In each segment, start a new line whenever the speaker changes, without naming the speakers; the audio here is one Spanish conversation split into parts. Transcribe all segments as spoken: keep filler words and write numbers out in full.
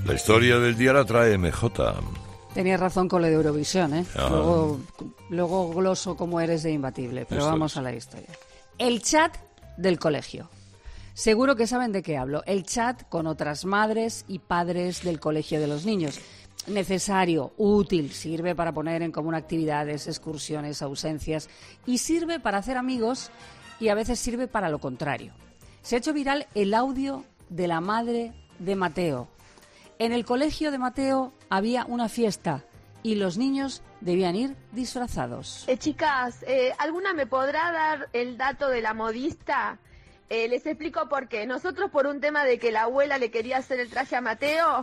La historia del día la trae M J.
Tenías razón con lo de Eurovisión, ¿eh?
Ah.
Luego, luego gloso como eres de imbatible, pero
Eso
vamos
es.
a la historia. El chat del colegio. Seguro que saben de qué hablo. El chat con otras madres y padres del colegio de los niños. Necesario, útil, sirve para poner en común actividades, excursiones, ausencias y sirve para hacer amigos y a veces sirve para lo contrario. Se ha hecho viral el audio de la madre de Mateo. En el colegio de Mateo había una fiesta y los niños debían ir disfrazados.
Eh, chicas, eh, ¿alguna me podrá dar el dato de la modista? Eh, les explico por qué. Nosotros, por un tema de que la abuela le quería hacer el traje a Mateo,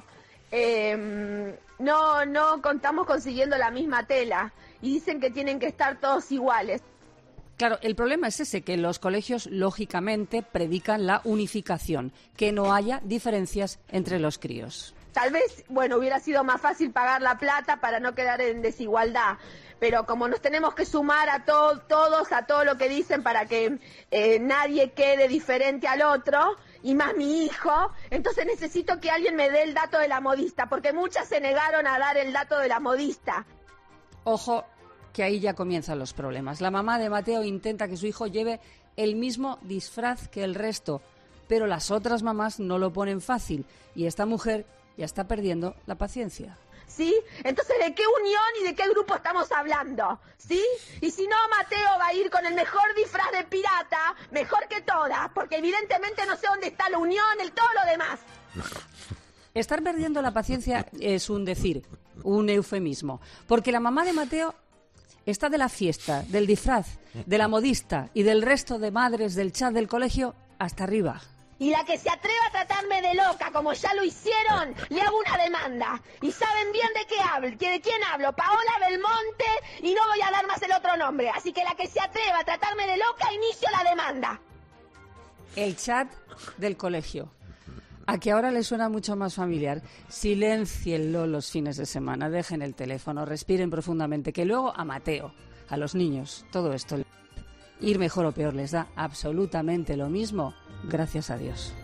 eh, no, no contamos consiguiendo la misma tela y dicen que tienen que estar todos iguales.
Claro, el problema es ese, que los colegios lógicamente predican la unificación, que no haya diferencias entre los críos.
Tal vez, bueno, hubiera sido más fácil pagar la plata para no quedar en desigualdad, pero como nos tenemos que sumar a to- todos, a todo lo que dicen para que eh, nadie quede diferente al otro, y más mi hijo, entonces necesito que alguien me dé el dato de la modista, porque muchas se negaron a dar el dato de la modista.
Ojo, que ahí ya comienzan los problemas. La mamá de Mateo intenta que su hijo lleve el mismo disfraz que el resto, pero las otras mamás no lo ponen fácil y esta mujer ya está perdiendo la paciencia.
¿Sí? Entonces, ¿de qué unión y de qué grupo estamos hablando? ¿Sí? Y si no, Mateo va a ir con el mejor disfraz de pirata, mejor que todas, porque evidentemente no sé dónde está la unión, el todo lo demás.
Estar perdiendo la paciencia es un decir, un eufemismo, porque la mamá de Mateo está de la fiesta, del disfraz, de la modista y del resto de madres del chat del colegio hasta arriba.
Y la que se atreva a tratarme de loca, como ya lo hicieron, le hago una demanda. Y saben bien de qué hablo, que de quién hablo, Paola Belmonte, y no voy a dar más el otro nombre. Así que la que se atreva a tratarme de loca, inicio la demanda.
El chat del colegio. A que ahora le suena mucho más familiar. Siléncienlo los fines de semana, dejen el teléfono, respiren profundamente, que luego a Mateo, a los niños, todo esto, ir mejor o peor les da absolutamente lo mismo, gracias a Dios.